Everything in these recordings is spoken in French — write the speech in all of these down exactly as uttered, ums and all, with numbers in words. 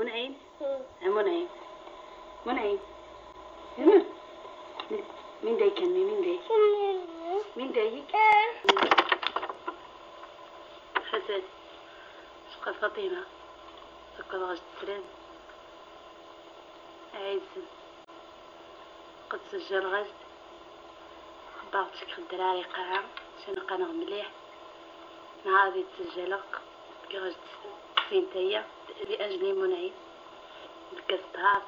منعين منعين منعين مين مين دايك مين دايك مين دايك حسن شقة فاطمة سكر غاج السلام عايز قد سجل غاز بعطيك الدراري قاعة شنو قناغ مليح نهار تسجلك كي غاج سينتايا لأجلي منعين بكستهار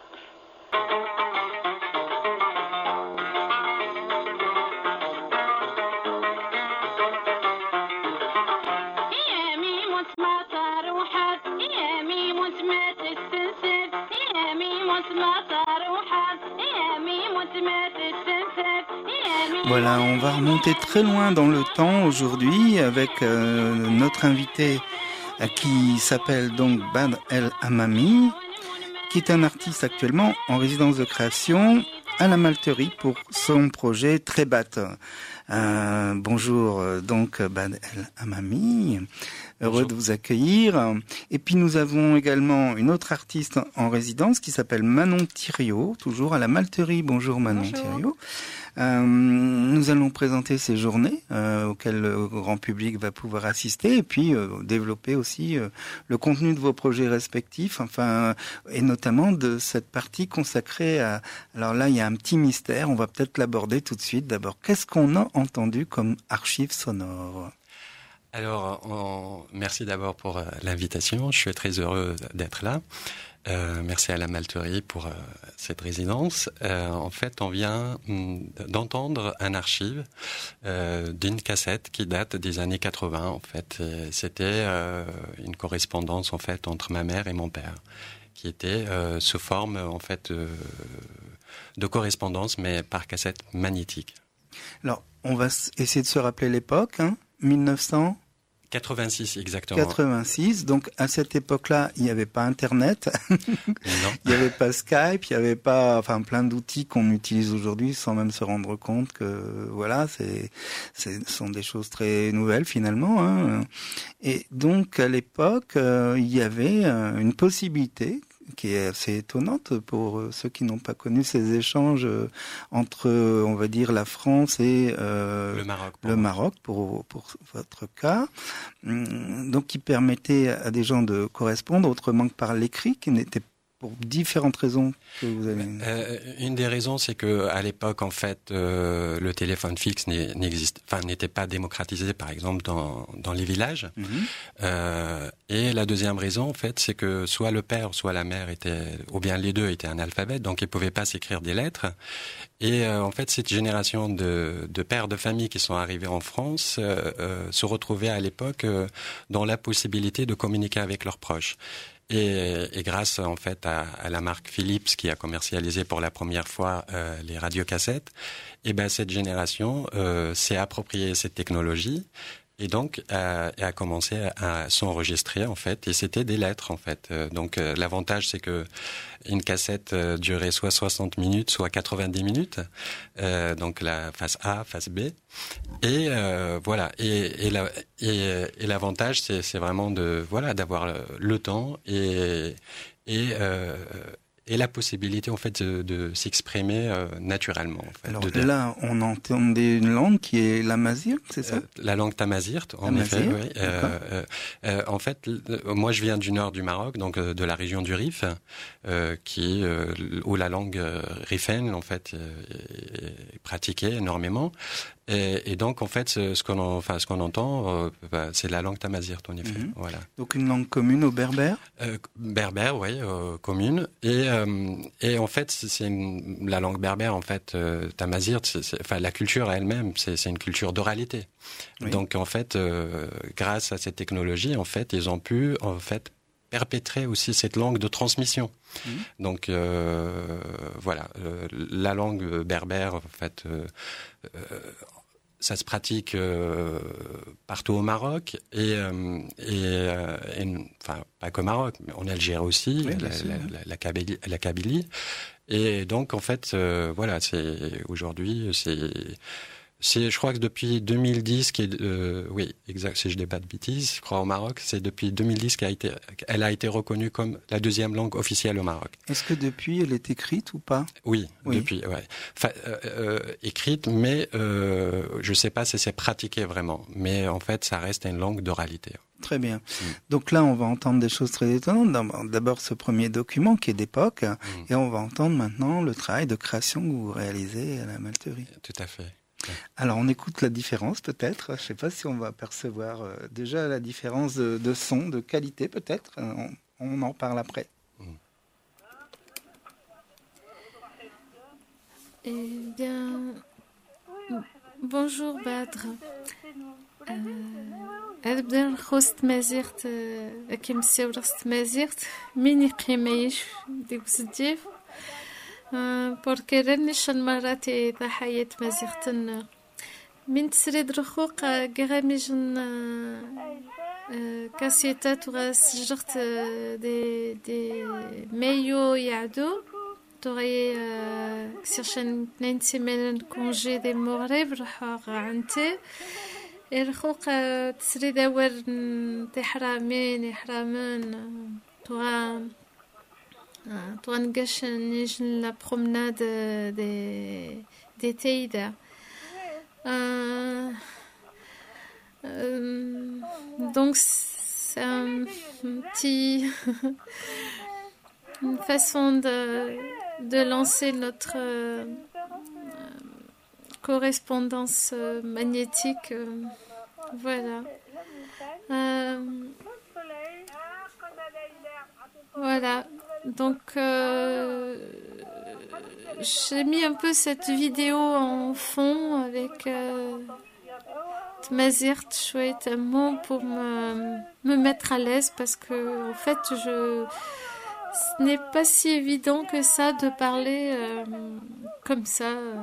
Voilà, on va remonter très loin dans le temps aujourd'hui avec euh, notre invité euh, qui s'appelle donc Bad El Hammami, qui est un artiste actuellement en résidence de création à la Malterie pour son projet Trebat. Euh, bonjour donc Bad El Hammami, heureux bonjour de vous accueillir. Et puis nous avons également une autre artiste en résidence qui s'appelle Manon Thiriot, toujours à la Malterie. Bonjour Manon bonjour. Thiriot. Euh, nous allons présenter ces journées euh, auxquelles le grand public va pouvoir assister et puis euh, développer aussi euh, le contenu de vos projets respectifs, enfin et notamment de cette partie consacrée à... Alors là, il y a un petit mystère, on va peut-être l'aborder tout de suite. D'abord, qu'est-ce qu'on a entendu comme archives sonores ? Alors, on... merci d'abord pour euh, l'invitation, je suis très heureux d'être là. Euh, merci à la Malterie pour euh, cette résidence. Euh, en fait, on vient mm, d'entendre un archive euh, d'une cassette qui date des années quatre-vingts. En fait, et c'était euh, une correspondance en fait entre ma mère et mon père, qui était euh, sous forme en fait euh, de correspondance, mais par cassette magnétique. Alors, on va essayer de se rappeler l'époque, hein, mille neuf cents quatre-vingt-six, exactement. quatre-vingt-six, donc à cette époque-là, il n'y avait pas Internet, il n'y avait pas Skype, il n'y avait pas, enfin, plein d'outils qu'on utilise aujourd'hui sans même se rendre compte que, voilà, c'est, c'est, ce sont des choses très nouvelles finalement. Hein. Et donc, à l'époque, euh, il y avait euh, une possibilité qui est assez étonnante pour ceux qui n'ont pas connu ces échanges entre, on va dire, la France et euh, le Maroc, le Maroc pour, pour votre cas. Donc, qui permettait à des gens de correspondre autrement que par l'écrit, qui n'était pour différentes raisons que vous avez. Euh, une des raisons, c'est que à l'époque, en fait, euh, le téléphone fixe n'existe, enfin, n'était pas démocratisé, par exemple, dans dans les villages. Mm-hmm. Euh, et la deuxième raison, en fait, c'est que soit le père, soit la mère étaient, ou bien les deux étaient analphabètes, donc ils pouvaient pas s'écrire des lettres. Et euh, en fait, cette génération de de pères de famille qui sont arrivés en France euh, euh, se retrouvaient à l'époque euh, dans la possibilité de communiquer avec leurs proches. Et, et grâce en fait à, à la marque Philips qui a commercialisé pour la première fois euh, les radiocassettes, et ben cette génération euh, s'est appropriée cette technologie et donc euh, a commencé à, à s'enregistrer en fait. Et c'était des lettres en fait. Euh, donc euh, l'avantage c'est que une cassette euh, durait soit soixante minutes, soit quatre-vingt-dix minutes. Euh, donc la face A, face B. Et euh, voilà. Et, et, la, et, et l'avantage, c'est, c'est vraiment de voilà d'avoir le, le temps et et euh, et la possibilité en fait de, de s'exprimer euh, naturellement. En fait, Alors de là, on entendait une langue qui est l'amazigh, c'est ça ? euh, La langue tamazight, en Amazigh, effet. Oui. Euh, euh, euh, en fait, euh, moi, je viens du nord du Maroc, donc euh, de la région du Rif, euh, qui euh, où la langue euh, rifaine, en fait, euh, est pratiquée énormément. Et, et donc, en fait, ce, ce qu'on, enfin, ce qu'on entend, euh, bah, c'est la langue tamazight, en effet. Mm-hmm. Voilà. Donc, une langue commune aux Berbères ? euh, Berbère, oui, euh, commune. Et, euh, et en fait, c'est une, la langue berbère, en fait, euh, tamazight, c'est, c'est, enfin, la culture elle-même, c'est, c'est une culture d'oralité. Oui. Donc, en fait, euh, grâce à cette technologie, en fait, ils ont pu, en fait, perpétrer aussi cette langue de transmission. Mmh. Donc euh, voilà, euh, la langue berbère, en fait, euh, euh, ça se pratique euh, partout au Maroc et, euh, et, euh, et enfin pas qu'au Maroc, mais en Algérie aussi, oui, la, la, la, la, Kabylie, la Kabylie. Et donc en fait, euh, voilà, c'est aujourd'hui c'est C'est, je crois que depuis deux mille dix, qui est, euh, oui, exact, si je dis pas de bêtises, je crois au Maroc, c'est depuis deux mille dix qu'elle a été, elle a été reconnue comme la deuxième langue officielle au Maroc. Est-ce que depuis, elle est écrite ou pas ? Oui, oui, depuis, ouais. Enfin, euh, euh, écrite, mais euh, je sais pas si c'est pratiqué vraiment. Mais en fait, ça reste une langue d'oralité. Très bien. Mmh. Donc là, on va entendre des choses très étonnantes. D'abord, ce premier document qui est d'époque, mmh. et on va entendre maintenant le travail de création que vous réalisez à la Malterie. Tout à fait. Ouais. Alors, on écoute la différence peut-être. Je ne sais pas si on va percevoir euh, déjà la différence de, de son, de qualité peut-être. On, on en parle après. Mmh. Eh bien, bonjour Badr. أبدأ خست مازيغت كيما ساورست مازيغت مين يقيميش ديك بزاف بوركي رانيش المرات ضحية مازيغتن من تسريد رخوق غاميجن كاسيتات وغاسجرت دي دي مايو يعدو تغي كسيرشن اثنين سيمانة كونجي دي المغرب راح عنتي الخوق تسري داور تحرامين يحرامن توا توا نقاش نيجن لا برومناد دي دي تيدا donc c'est un petit une façon de de lancer notre euh, correspondance euh, magnétique, euh, voilà. Euh, voilà. Donc, euh, j'ai mis un peu cette vidéo en fond avec euh, Tmazirt chouette un mot pour me, me mettre à l'aise parce que, en fait, je, ce n'est pas si évident que ça de parler euh, comme ça. Euh,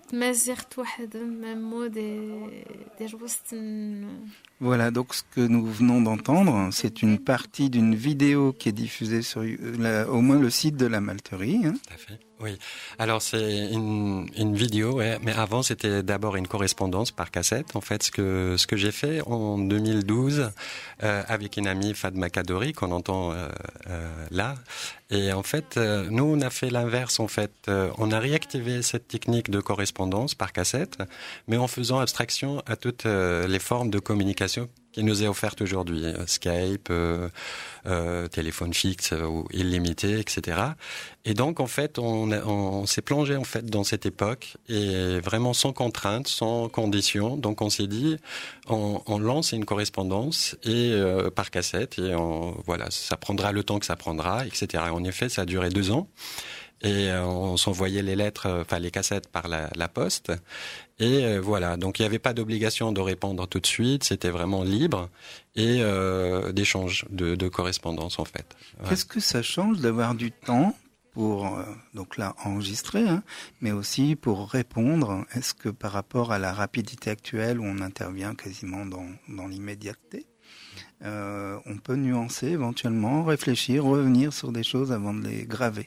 Voilà, donc ce que nous venons d'entendre, c'est une partie d'une vidéo qui est diffusée sur la, au moins le site de la Malterie. Hein. Tout à fait. Oui. Alors c'est une, une vidéo, ouais, mais avant c'était d'abord une correspondance par cassette. En fait, ce que ce que j'ai fait en deux mille douze euh, avec une amie Fadma Kadori qu'on entend euh, euh, là. Et en fait, euh, nous on a fait l'inverse. En fait, euh, on a réactivé cette technique de correspondance par cassette, mais en faisant abstraction à toutes euh, les formes de communication qui nous est offerte aujourd'hui, Skype, euh, euh, téléphone fixe ou illimité, et cetera. Et donc en fait, on, a, on s'est plongé en fait dans cette époque et vraiment sans contrainte, sans condition. Donc on s'est dit, on, on lance une correspondance et euh, par cassette et on, voilà, ça prendra le temps que ça prendra, et cetera. Et en effet, ça a duré deux ans. Et euh, on s'envoyait les lettres, enfin les cassettes par la, la poste. Et euh, voilà, donc il n'y avait pas d'obligation de répondre tout de suite, c'était vraiment libre et euh, d'échange, de, de correspondance en fait. Ouais. Qu'est-ce que ça change d'avoir du temps pour, euh, donc là, enregistrer, hein, mais aussi pour répondre? Est-ce que par rapport à la rapidité actuelle où on intervient quasiment dans, dans l'immédiateté, euh, on peut nuancer éventuellement, réfléchir, revenir sur des choses avant de les graver?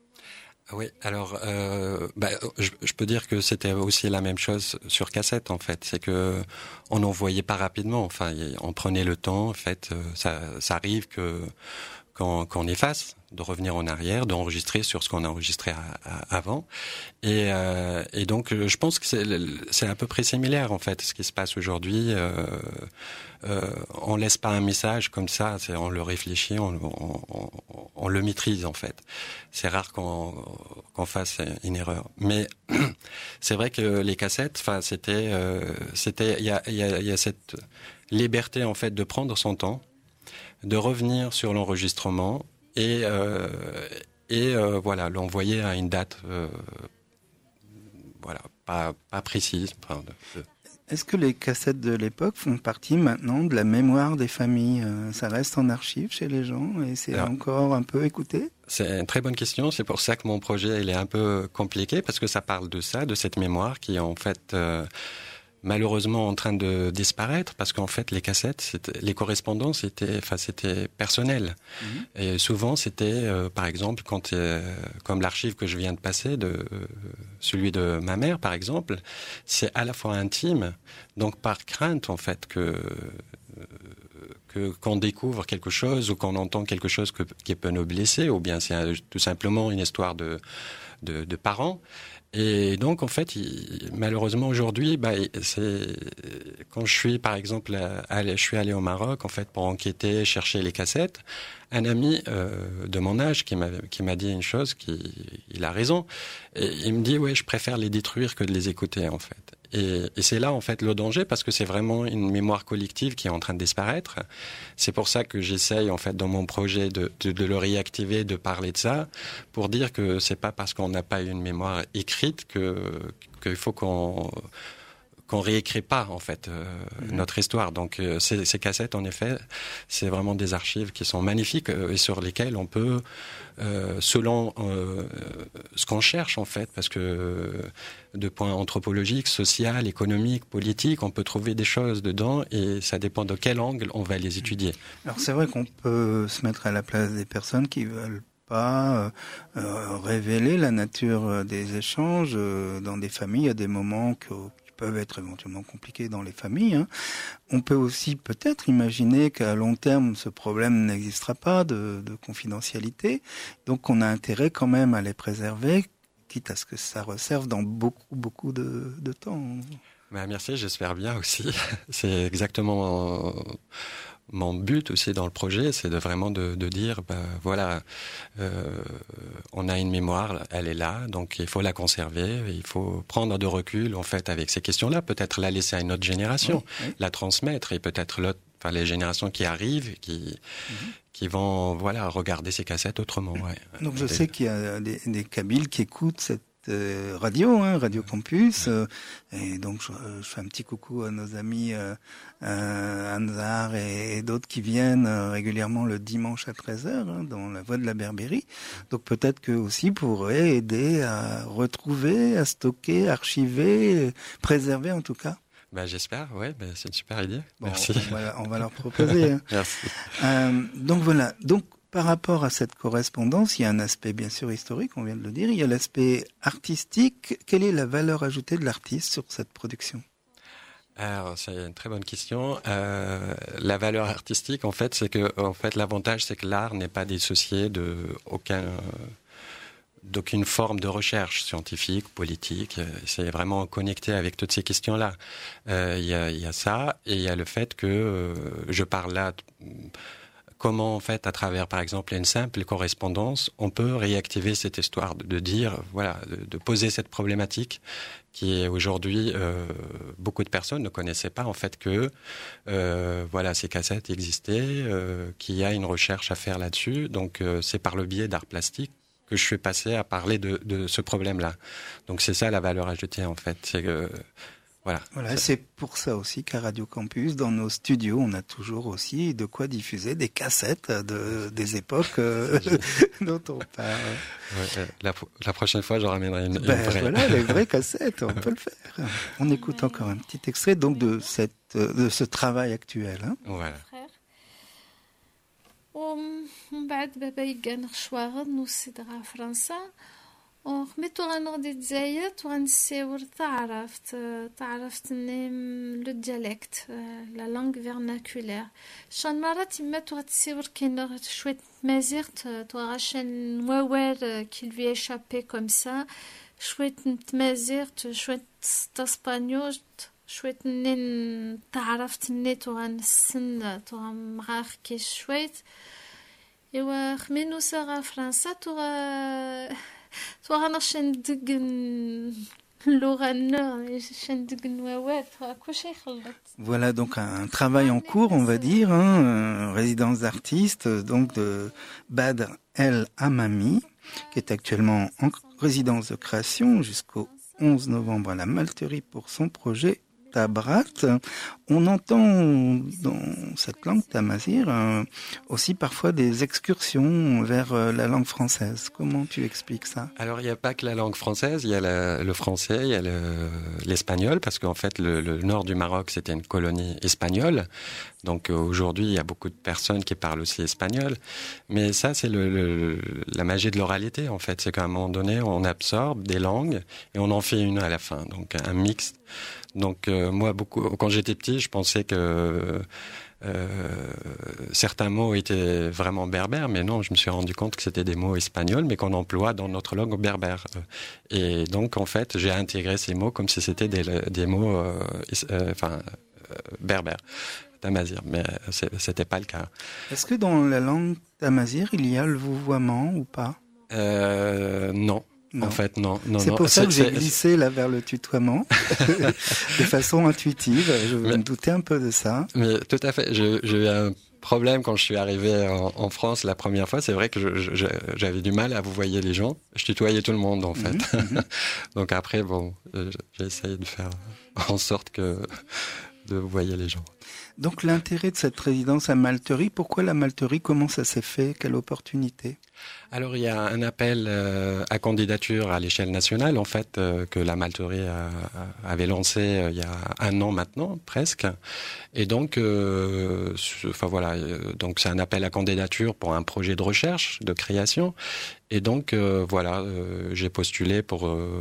Oui, alors euh, bah, je, je peux dire que c'était aussi la même chose sur cassette en fait. C'est que on n'envoyait pas rapidement. Enfin, on prenait le temps. En fait, ça, ça arrive que qu'on, qu'on efface, de revenir en arrière, d'enregistrer sur ce qu'on a enregistré à, à, avant. Et, euh, et donc, je pense que c'est, c'est à peu près similaire en fait, ce qui se passe aujourd'hui. Euh, euh, on laisse pas un message comme ça, c'est, on le réfléchit, on, on, on, on le maîtrise en fait. C'est rare qu'on, qu'on fasse une erreur. Mais c'est vrai que les cassettes, enfin, c'était, euh, c'était, il y a, il y a, il y a cette liberté en fait de prendre son temps, de revenir sur l'enregistrement et euh, et euh, voilà, l'envoyer à une date euh, voilà, pas pas précise. Enfin, de, de... Est-ce que les cassettes de l'époque font partie maintenant de la mémoire des familles? Ça reste en archive chez les gens et c'est Alors, encore un peu écouté? C'est une très bonne question. C'est pour ça que mon projet il est un peu compliqué parce que ça parle de ça, de cette mémoire qui en fait euh, malheureusement en train de disparaître parce qu'en fait les cassettes, c'était, les correspondances étaient, enfin c'était personnel. Mmh. Et souvent c'était, euh, par exemple, quand euh, comme l'archive que je viens de passer, de euh, celui de ma mère par exemple, c'est à la fois intime, donc par crainte en fait que euh, que qu'on découvre quelque chose ou qu'on entend quelque chose que, qui peut nous blesser, ou bien c'est un, tout simplement une histoire de de, de parents. Et donc, en fait, il, malheureusement, aujourd'hui, bah, c'est, quand je suis, par exemple, allé, je suis allé au Maroc, en fait, pour enquêter, chercher les cassettes, un ami euh, de mon âge qui m'a, qui m'a dit une chose, qui, il a raison, et il me dit, ouais, je préfère les détruire que de les écouter, en fait. Et, et c'est là, en fait, le danger, parce que c'est vraiment une mémoire collective qui est en train de disparaître. C'est pour ça que j'essaye, en fait, dans mon projet de, de, de le réactiver, de parler de ça, pour dire que c'est pas parce qu'on n'a pas une mémoire écrite que, qu'il faut qu'on, qu'on réécrit pas, en fait, euh, mmh. notre histoire. Donc, euh, ces, ces cassettes, en effet, c'est vraiment des archives qui sont magnifiques euh, et sur lesquelles on peut, euh, selon euh, ce qu'on cherche, en fait, parce que euh, de point anthropologique, social, économique, politique, on peut trouver des choses dedans et ça dépend de quel angle on va les étudier. Alors, c'est vrai qu'on peut se mettre à la place des personnes qui veulent pas euh, révéler la nature des échanges. Dans des familles, il y a des moments que peuvent être éventuellement compliqués dans les familles. Hein. On peut aussi peut-être imaginer qu'à long terme, ce problème n'existera pas de, de confidentialité. Donc, on a intérêt quand même à les préserver, quitte à ce que ça resserve dans beaucoup, beaucoup de, de temps. Ben, merci, j'espère bien aussi. C'est exactement mon but aussi dans le projet, c'est de vraiment de, de dire, ben, voilà, euh, on a une mémoire, elle est là, donc il faut la conserver, il faut prendre de recul en fait avec ces questions-là, peut-être la laisser à une autre génération, oui, oui. la transmettre et peut-être l'autre, enfin, les générations qui arrivent, qui mm-hmm. qui vont voilà regarder ces cassettes autrement. Ouais. Donc je sais qu'il y a des, des Kabyles qui écoutent cette Euh, radio, hein, Radio Campus, euh, et donc je, je fais un petit coucou à nos amis euh, euh, Anzar et, et d'autres qui viennent euh, régulièrement le dimanche à treize heures hein, dans la voie de la Berbérie. Donc peut-être qu'eux aussi pourraient aider à retrouver, à stocker, archiver, préserver en tout cas. Ben, j'espère, ouais, ben, c'est une super idée. Bon, Merci. On va, on va leur proposer. Hein. Merci. Euh, donc voilà, donc par rapport à cette correspondance, il y a un aspect bien sûr historique, on vient de le dire, il y a l'aspect artistique. Quelle est la valeur ajoutée de l'artiste sur cette production ? Alors, c'est une très bonne question. Euh, la valeur artistique, en fait, c'est que, en fait, l'avantage, c'est que l'art n'est pas dissocié de aucun, d'aucune forme de recherche scientifique, politique. C'est vraiment connecté avec toutes ces questions-là. Euh, il y a, il y a ça, et il y a le fait que euh, je parle là. Comment, en fait, à travers, par exemple, une simple correspondance, on peut réactiver cette histoire de, de dire, voilà, de, de poser cette problématique qui est aujourd'hui, euh, beaucoup de personnes ne connaissaient pas, en fait, que, euh, voilà, ces cassettes existaient, euh, qu'il y a une recherche à faire là-dessus. Donc, euh, c'est par le biais d'art plastique que je suis passé à parler de, de ce problème-là. Donc, c'est ça la valeur ajoutée, en fait. C'est que, Voilà. Voilà, c'est pour ça aussi qu'à Radio Campus, dans nos studios, on a toujours aussi de quoi diffuser des cassettes de, des époques euh, dont on parle. Ouais, la, la prochaine fois, je ramènerai une, ben, une vraie. Voilà, les vraies cassettes, on peut le faire. On écoute encore un petit extrait donc de, cette, de ce travail actuel. Hein. Voilà. ومن بعد بابا يقان شواغد نوصيدغا فرنسا وخميتو غنغدي دزايت وغنسيور تعرفت تعرفت اني لو ديالكت لا لانغ فيرناكولير شان مرات يما تغتسيور كاين شويه مازيغت تغاشن نواوار كي لوي échappé comme ça شويه تمازيغت شويه اسبانيول شويه نين تعرفت اني تغنسن تغمغاخ كي شويه ايوا خمينو ساغا فرنسا تغ Voilà donc un travail en cours, on va dire, hein, résidence d'artiste donc de Badr El Hammami, qui est actuellement en résidence de création jusqu'au onze novembre à la Malterie pour son projet Tabrat. on entend dans cette langue tamazir euh, aussi parfois des excursions vers euh, la langue française. Comment tu expliques ça? Alors, il n'y a pas que la langue française, il y a la, le français, il y a le, l'espagnol, parce qu'en fait, le, le nord du Maroc, c'était une colonie espagnole. Donc, euh, aujourd'hui, il y a beaucoup de personnes qui parlent aussi espagnol. Mais ça, c'est le, le, la magie de l'oralité, en fait. C'est qu'à un moment donné, on absorbe des langues et on en fait une à la fin. Donc, un mix. Donc, euh, moi, beaucoup, quand j'étais petit, je pensais que euh, certains mots étaient vraiment berbères, mais non, je me suis rendu compte que c'était des mots espagnols, mais qu'on emploie dans notre langue berbère. Et donc, en fait, j'ai intégré ces mots comme si c'était des, des mots euh, euh, enfin, euh, berbères, tamazir, mais c'est, c'était pas le cas. Est-ce que dans la langue tamazir, il y a le vouvoiement ou pas? euh, Non. Non. En fait, non. non c'est non. pour ça c'est, que j'ai c'est... glissé là vers le tutoiement, de façon intuitive. Je mais, me doutais un peu de ça. Mais tout à fait. Je, j'ai eu un problème quand je suis arrivé en, en France la première fois. C'est vrai que je, je, j'avais du mal à vous voyer les gens. Je tutoyais tout le monde, en fait. Mm-hmm. Donc après, bon, j'ai essayé de faire en sorte que de vous voyer les gens. Donc l'intérêt de cette résidence à Malterie, pourquoi la Malterie? Comment ça s'est fait? Quelle opportunité? Alors il y a un appel euh, à candidature à l'échelle nationale en fait euh, que la Malterie a, a, avait lancé euh, il y a un an maintenant presque, et donc euh, enfin voilà euh, donc c'est un appel à candidature pour un projet de recherche de création, et donc euh, voilà euh, j'ai postulé pour euh,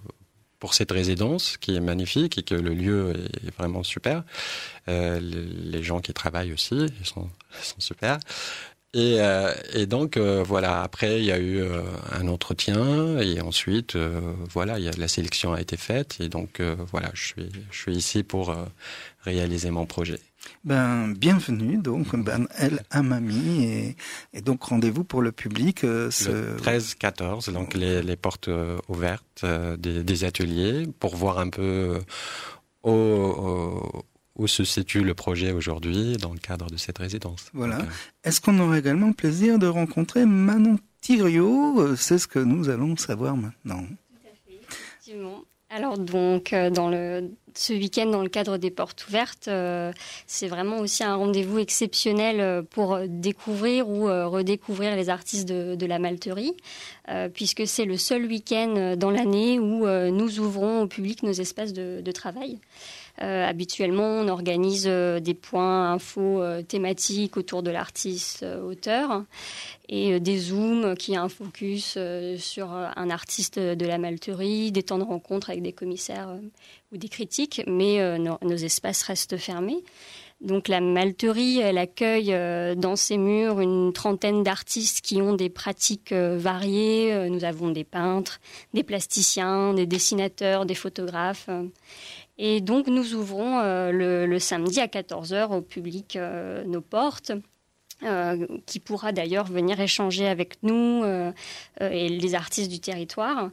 pour cette résidence qui est magnifique et que le lieu est vraiment super. Euh, les gens qui travaillent aussi, ils sont, ils sont super. Et, euh, et donc, euh, voilà, après, il y a eu euh, un entretien et ensuite, euh, voilà, il y a, la sélection a été faite. Et donc, euh, voilà, je suis, je suis ici pour euh, réaliser mon projet. Ben, bienvenue, donc, Ben El Hammami, et, et donc rendez-vous pour le public. Euh, ce... Le treize quatorze, donc les, les portes euh, ouvertes euh, des, des ateliers pour voir un peu euh, au, au, où se situe le projet aujourd'hui dans le cadre de cette résidence. Voilà. Donc, euh... Est-ce qu'on aurait également le plaisir de rencontrer Manon Thiriot? C'est ce que nous allons savoir maintenant. Tout à fait, effectivement. Alors donc, euh, dans le, ce week-end, dans le cadre des portes ouvertes, euh, c'est vraiment aussi un rendez-vous exceptionnel pour découvrir ou euh, redécouvrir les artistes de, de la Malterie, euh, puisque c'est le seul week-end dans l'année où euh, nous ouvrons au public nos espaces de, de travail. Euh, habituellement, on organise euh, des points infos euh, thématiques autour de l'artiste euh, auteur et euh, des zooms qui a un focus euh, sur euh, un artiste de la Malterie, des temps de rencontre avec des commissaires euh, ou des critiques, mais euh, nos, nos espaces restent fermés. Donc la Malterie, elle accueille euh, dans ses murs une trentaine d'artistes qui ont des pratiques euh, variées. Euh, nous avons des peintres, des plasticiens, des dessinateurs, des photographes. Euh, Et donc, nous ouvrons euh, le, le samedi à quatorze heures au public euh, nos portes, euh, qui pourra d'ailleurs venir échanger avec nous euh, euh, et les artistes du territoire,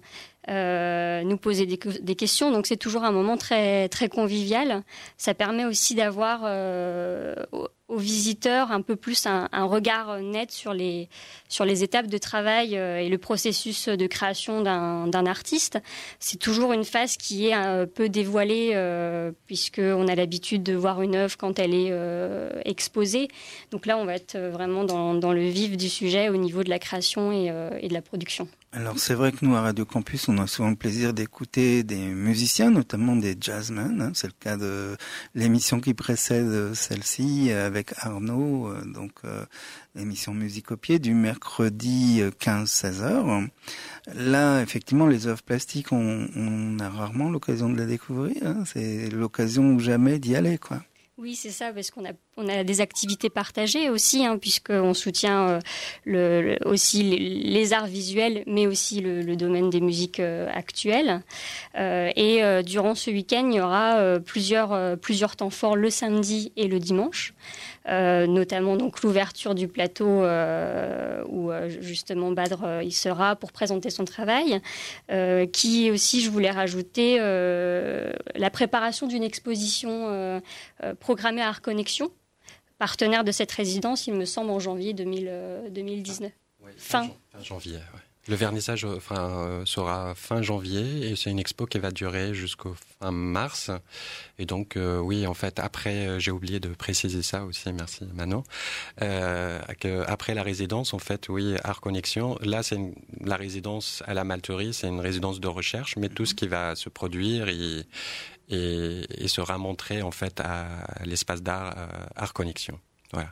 euh, nous poser des, des questions. Donc, c'est toujours un moment très, très convivial. Ça permet aussi d'avoir euh, aux, aux visiteurs un peu plus un, un regard net sur les, sur les étapes de travail euh, et le processus de création d'un, d'un artiste. C'est toujours une phase qui est un peu dévoilée euh, puisqu'on a l'habitude de voir une œuvre quand elle est euh, exposée. Donc là, on va être vraiment dans, dans le vif du sujet au niveau de la création et, euh, et de la production. Alors c'est vrai que nous à Radio Campus on a souvent le plaisir d'écouter des musiciens, notamment des jazzmen, hein. C'est le cas de l'émission qui précède celle-ci avec Arnaud, donc euh, l'émission Musique au pied du mercredi quinze seize heures. Là effectivement les œuvres plastiques on, on a rarement l'occasion de les découvrir, hein. C'est l'occasion ou jamais d'y aller quoi. Oui, c'est ça, parce qu'on a, on a des activités partagées aussi, hein, puisqu'on soutient euh, le, le, aussi les, les arts visuels, mais aussi le, le domaine des musiques euh, actuelles. Euh, et euh, durant ce week-end, il y aura euh, plusieurs, euh, plusieurs temps forts le samedi et le dimanche, euh, notamment donc l'ouverture du plateau euh, où euh, justement Badr euh, il sera pour présenter son travail, euh, qui aussi, je voulais rajouter, euh, la préparation d'une exposition euh, euh, programmé à Art Connexion, partenaire de cette résidence, il me semble, en janvier deux mille dix-neuf. Ah, oui, fin. fin janvier, ouais. Le vernissage enfin, euh, sera fin janvier et c'est une expo qui va durer jusqu'au fin mars. Et donc, euh, oui, en fait, après, euh, j'ai oublié de préciser ça aussi, merci Manon. Euh, que après la résidence, en fait, oui, Art Connexion, là, c'est une, la résidence à la Malterie, c'est une résidence de recherche, mais tout ce qui va se produire et, et, et sera montré, en fait, à l'espace d'art euh, Art Connexion. Voilà.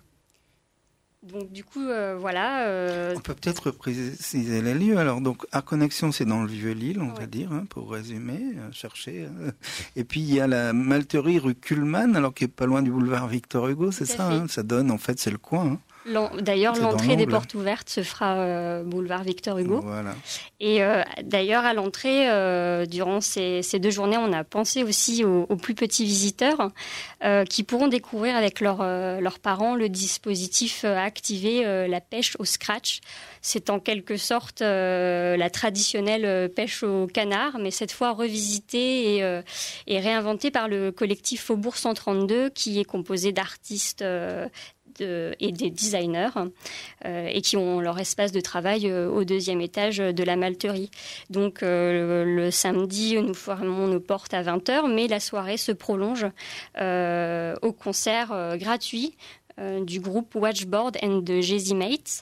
Donc du coup, euh, voilà. Euh... On peut peut-être préciser les lieux. Alors, donc, Art Connexion, c'est dans le Vieux-Lille, on ouais. va dire, hein, pour résumer, euh, chercher. Euh. Et puis, il y a la Malterie rue Kuhlmann, alors qui est pas loin du boulevard Victor Hugo, c'est ça hein, ça donne, en fait, c'est le coin. Hein. D'ailleurs, c'est l'entrée des portes ouvertes se fera euh, boulevard Victor Hugo. Voilà. Et euh, d'ailleurs, à l'entrée, euh, durant ces, ces deux journées, on a pensé aussi aux, aux plus petits visiteurs euh, qui pourront découvrir avec leur, euh, leurs parents le dispositif euh, activé, euh, la pêche au scratch. C'est en quelque sorte euh, la traditionnelle pêche au canard, mais cette fois revisitée et, euh, et réinventée par le collectif Faubourg cent trente-deux, qui est composé d'artistes euh, De, et des designers euh, et qui ont leur espace de travail euh, au deuxième étage de la Malterie. Donc euh, le, le samedi, nous fermons nos portes à vingt heures, mais la soirée se prolonge euh, au concert euh, gratuit euh, du groupe Watchboard and the Jazzy Mates.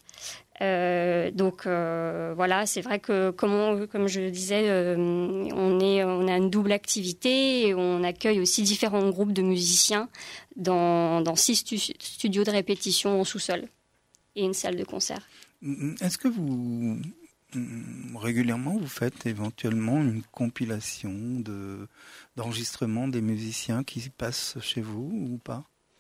Euh, donc euh, voilà, c'est vrai que comme, on, comme je le disais, euh, on, est, on a une double activité et on accueille aussi différents groupes de musiciens dans, dans six stu- studios de répétition en sous-sol et une salle de concert. Est-ce que vous, régulièrement, vous faites éventuellement une compilation de, d'enregistrements des musiciens qui passent chez vous ou pas ?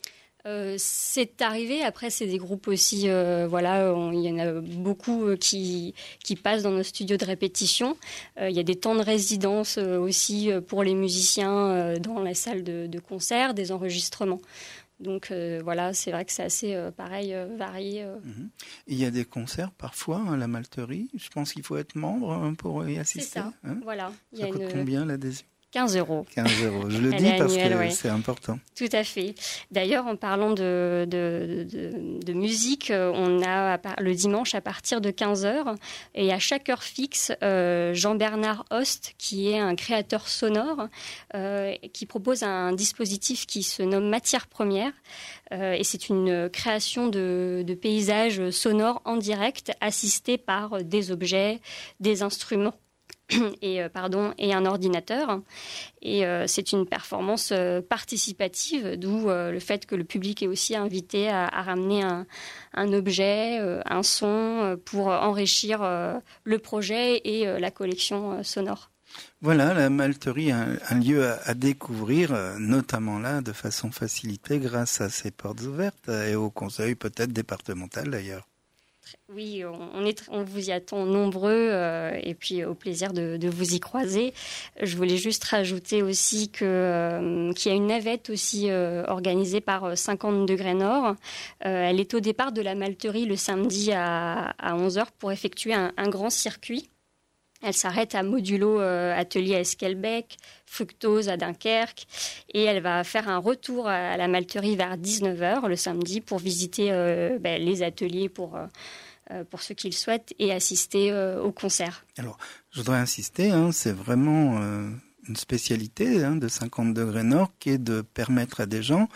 Euh, c'est arrivé. Après, c'est des groupes aussi. Euh, voilà, il y en a beaucoup euh, qui qui passent dans nos studios de répétition. Euh, il y a des temps de résidence euh, aussi euh, pour les musiciens euh, dans la salle de, de concert, des enregistrements. Donc euh, voilà, c'est vrai que c'est assez euh, pareil, euh, varié. Euh. Mmh. Il y a des concerts parfois à la Malterie. Je pense qu'il faut être membre hein, pour y assister. C'est ça. Hein voilà. Il ça y a coûte une... combien l'adhésion ? quinze euros. quinze euros. Je le Elle dis parce annuelle, que ouais. c'est important. Tout à fait. D'ailleurs, en parlant de, de, de, de musique, on a le dimanche à partir de quinze heures et à chaque heure fixe, euh, Jean-Bernard Host, qui est un créateur sonore, euh, qui propose un dispositif qui se nomme Matière Première. Euh, et c'est une création de, de paysages sonores en direct, assistés par des objets, des instruments. Et, euh, pardon, et un ordinateur. Et euh, c'est une performance euh, participative, d'où euh, le fait que le public est aussi invité à, à ramener un, un objet, euh, un son, euh, pour enrichir euh, le projet et euh, la collection euh, sonore. Voilà, la Malterie, un, un lieu à, à découvrir, euh, notamment là, de façon facilitée, grâce à ses portes ouvertes et au conseil peut-être départemental d'ailleurs. Oui, on, est, on vous y attend nombreux euh, et puis au plaisir de, de vous y croiser. Je voulais juste rajouter aussi que, euh, qu'il y a une navette aussi euh, organisée par cinquante degrés Nord. Euh, elle est au départ de la Malterie le samedi à, à onze heures pour effectuer un, un grand circuit. Elle s'arrête à Modulo euh, Atelier à Esquelbec, Fructose à Dunkerque et elle va faire un retour à la Malterie vers dix-neuf heures le samedi pour visiter euh, ben, les ateliers pour, euh, pour ceux qui le souhaitent et assister euh, au concert. Alors, je voudrais insister, hein, c'est vraiment euh, une spécialité hein, de cinquante degrés Nord qui est de permettre à des gens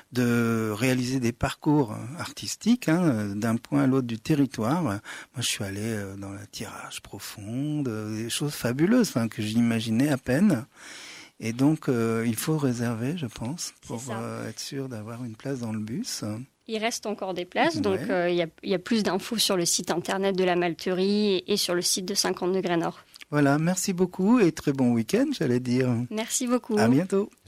de réaliser des parcours artistiques hein, d'un point à l'autre du territoire. Moi, je suis allé dans la tirage profonde, des choses fabuleuses hein, que j'imaginais à peine. Et donc, euh, il faut réserver, je pense, pour euh, être sûr d'avoir une place dans le bus. Il reste encore des places, ouais. donc il euh, y, y a plus d'infos sur le site internet de la Malterie et, et sur le site de cinquante degrés Nord. Voilà, merci beaucoup et très bon week-end, j'allais dire. Merci beaucoup. À bientôt.